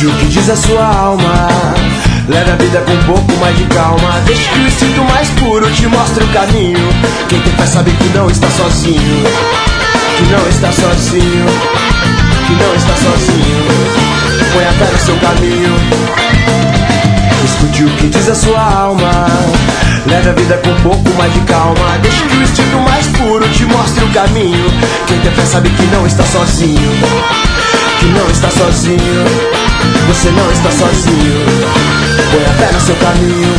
Escute o que diz a sua alma, leve a vida com um pouco mais de calma. Deixe que o instinto mais puro te mostre o caminho. Quem tem fé sabe que não está sozinho, que não está sozinho, que não está sozinho. Põe a fé no seu caminho. Escute o que diz a sua alma, leve a vida com um pouco mais de calma. Deixe que o instinto mais puro te mostre o caminho. Quem tem fé sabe que não está sozinho, que não está sozinho. Você não está sozinho. Põe a fé no seu caminho.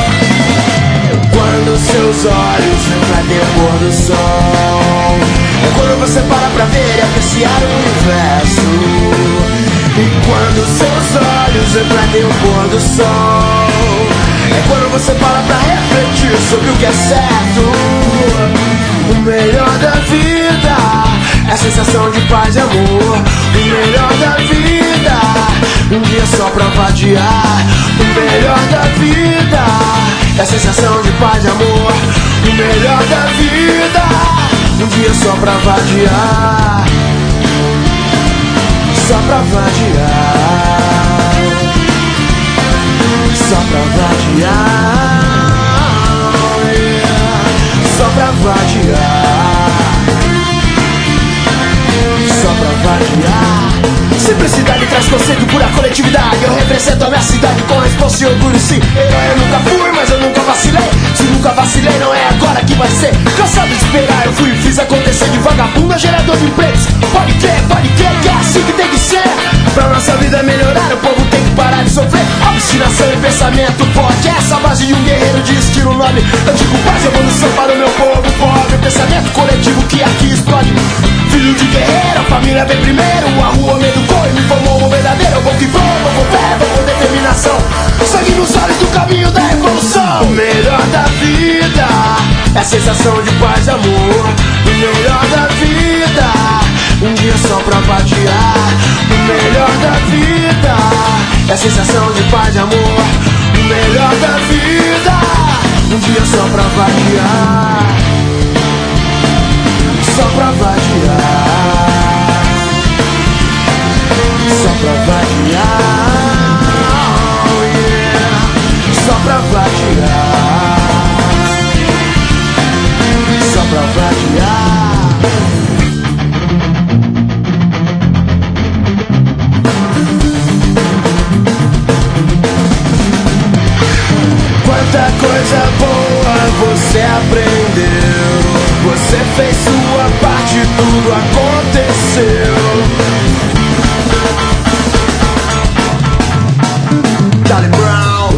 Quando seus olhos refletem o pôr do sol, é quando você para pra ver e apreciar o universo. E quando seus olhos refletem o pôr do sol, é quando você para pra refletir sobre o que é certo. O melhor da vida é a sensação de paz e amor. O melhor da vida, um dia só pra vadiar. O melhor da vida é a sensação de paz e amor. O melhor da vida, um dia só pra vadiar. Só pra vadiar, só pra vadiar, só pra vadiar, só pra vadiar. Simplicidade traz conceito, pura coletividade. Eu represento a minha cidade com responsa e orgulho, sim. Herói eu nunca fui, mas eu nunca vacilei. Se nunca vacilei, não é agora que vai ser. Cansado de esperar, eu fui e fiz acontecer. De vagabundo a gerador de empregos. Pode crer, que é assim que tem que ser. Pra nossa vida melhorar, o povo tem que parar de sofrer. Obstinação e pensamento forte, essa base de um guerreiro de estilo nobre. Eu digo paz e evolução para o meu povo pobre. Pensamento coletivo que aqui explode. Filho de guerreiro, a família vem primeiro. A rua me educou e me formou um verdadeiro. Eu vou que vou com fé, vou com determinação. Sangue nos olhos do caminho da evolução. O melhor da vida é a sensação de paz e amor. O melhor da vida, um dia só pra vadiar. O melhor da vida é a sensação de paz e amor. O melhor da vida, um dia só pra vadiar. Só pra vadiar, só pra vadiar, oh yeah. Só pra vadiar, só pra vadiar. Quanta coisa boa você aprendeu. Você fez sua parte, tudo aconteceu. Charlie Brown.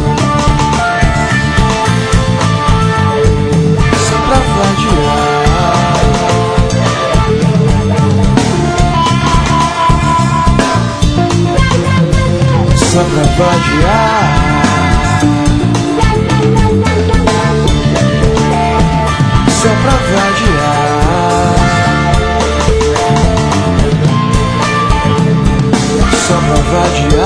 Só pra vadiar, só pra vadiar, só pra vadiar, só pra vadiar.